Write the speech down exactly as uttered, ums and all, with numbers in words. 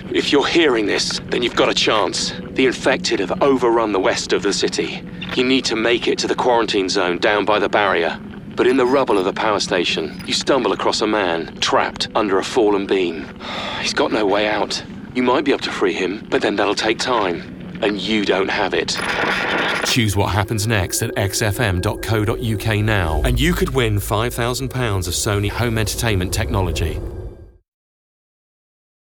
If you're hearing this, then you've got a chance. The infected have overrun the west of the city. You need to make it to the quarantine zone down by the barrier. But in the rubble of the power station, you stumble across a man trapped under a fallen beam. He's got no way out. You might be able to free him, but then that'll take time. And you don't have it. Choose what happens next at x f m dot co dot u k now, and you could win five thousand pounds of Sony home entertainment technology.